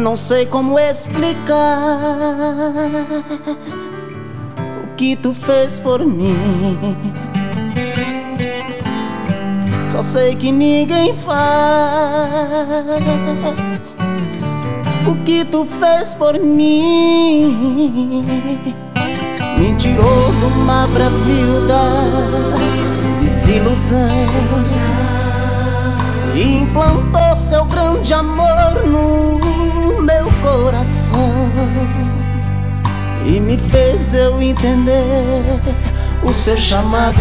Não sei como explicar o que tu fez por mim. Só sei que ninguém faz o que tu fez por mim. Me tirou de uma bravio da desilusão e implantou seu grande amor no meu coração e me fez eu entender o seu chamado.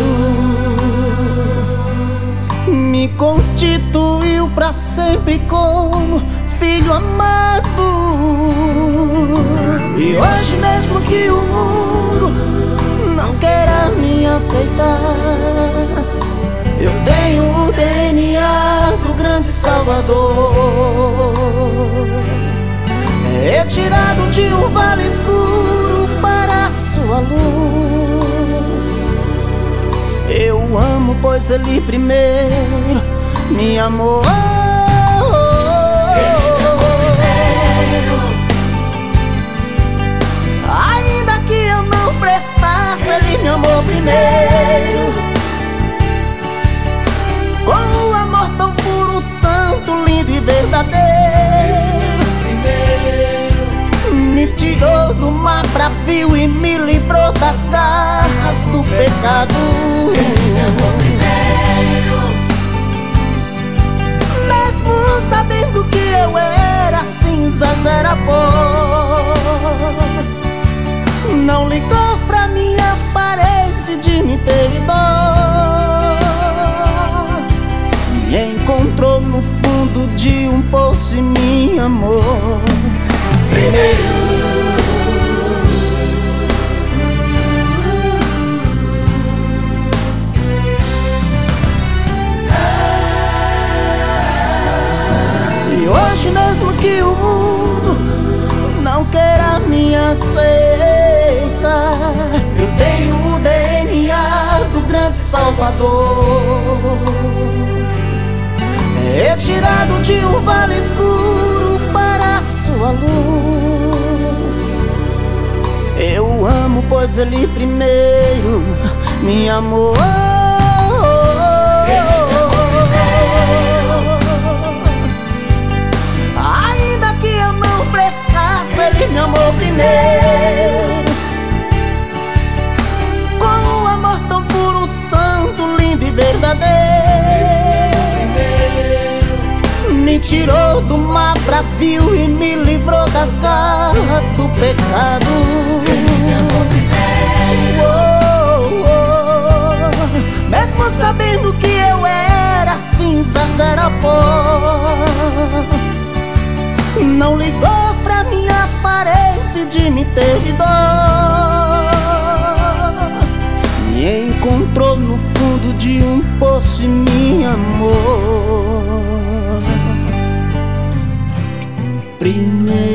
Me constituiu pra sempre como filho amado. E hoje mesmo que o mundo não queira me aceitar, eu tenho o DNA do grande Salvador, retirado de um vale escuro para a sua luz. Eu amo, pois Ele primeiro me amou. Ainda que eu não prestasse, Ele me amou primeiro. Com um amor tão puro, santo, lindo e verdadeiro. Me tirou do mar bravio e me livrou das garras do pecado. Mesmo sabendo que eu era cinzas, era pó, não ligou pra minha aparência e de me ter dó. Me encontrou no fundo de um poço e me amou primeiro. E hoje mesmo que o mundo não queira me aceitar, eu tenho o DNA do grande Salvador, retirado de um vale escuro para a sua luz. Eu amo, pois Ele primeiro me amou. Ainda que eu não prestasse, Ele me amou primeiro. Com um amor tão puro, santo, lindo e verdadeiro. Me tirou do mar bravio e me livrou das garras do pecado. Mesmo sabendo que eu era cinzas, era pó, não ligou pra minha aparência e de me ter dó. Me encontrou no fundo de um poço e me amou primeiro.